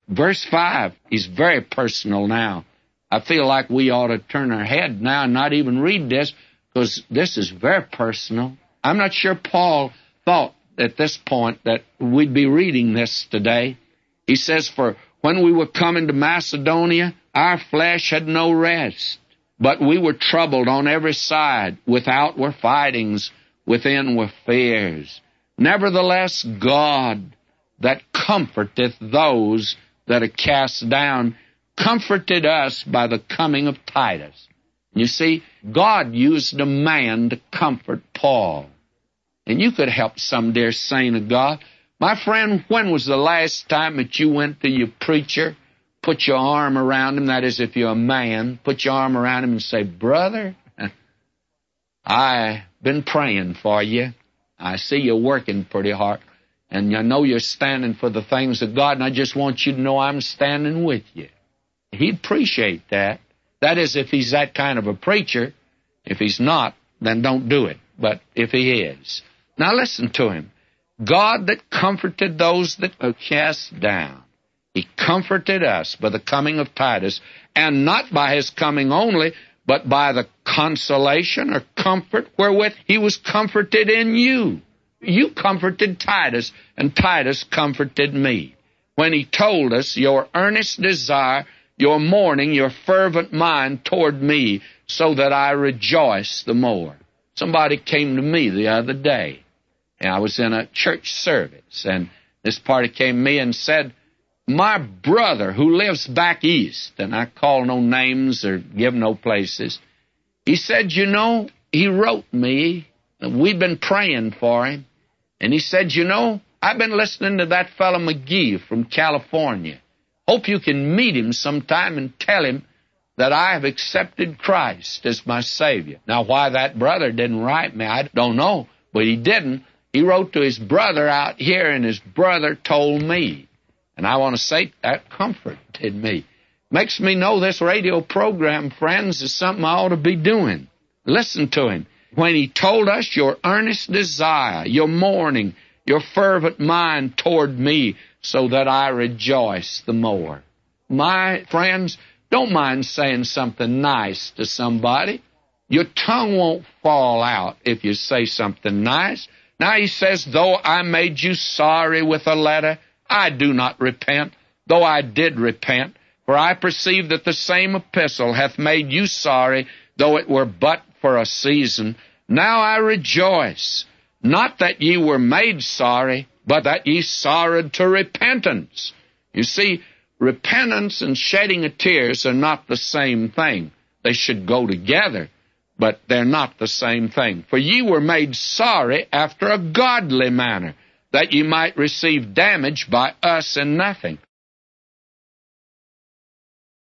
Verse 5 is very personal now. I feel like we ought to turn our head now and not even read this, because this is very personal. I'm not sure Paul thought at this point that we'd be reading this today. He says, "For when we were coming to Macedonia, our flesh had no rest, but we were troubled on every side. Without were fightings, within were fears. Nevertheless, God, that comforteth those that are cast down, comforted us by the coming of Titus." You see, God used a man to comfort Paul. And you could help some dear saint of God. My friend, when was the last time that you went to your preacher, put your arm around him, that is, if you're a man, put your arm around him and say, "Brother, I've been praying for you. I see you're working pretty hard, and I know you're standing for the things of God, and I just want you to know I'm standing with you." He'd appreciate that. That is, if he's that kind of a preacher. If he's not, then don't do it. But if he is. Now listen to him. God that comforted those that are cast down. He comforted us by the coming of Titus, and not by his coming only, but by the consolation or comfort wherewith he was comforted in you. You comforted Titus, and Titus comforted me. When he told us, "Your earnest desire, your mourning, your fervent mind toward me, so that I rejoice the more." Somebody came to me the other day, and I was in a church service, and this party came to me and said, "My brother who lives back east," and I call no names or give no places, he said, "You know," he wrote me, we'd been praying for him, and he said, "You know, I've been listening to that fellow McGee from California. Hope you can meet him sometime and tell him that I have accepted Christ as my Savior." Now, why that brother didn't write me, I don't know, but he didn't. He wrote to his brother out here, and his brother told me. And I want to say that comforted me. Makes me know this radio program, friends, is something I ought to be doing. Listen to him. When he told us, "Your earnest desire, your mourning, your fervent mind toward me, so that I rejoice the more." My friends, don't mind saying something nice to somebody. Your tongue won't fall out if you say something nice. Now he says, "Though I made you sorry with a letter, I do not repent, though I did repent. For I perceive that the same epistle hath made you sorry, though it were but for a season. Now I rejoice, not that ye were made sorry, but that ye sorrowed to repentance." You see, repentance and shedding of tears are not the same thing. They should go together, but they're not the same thing. "For ye were made sorry after a godly manner, that ye might receive damage by us in nothing."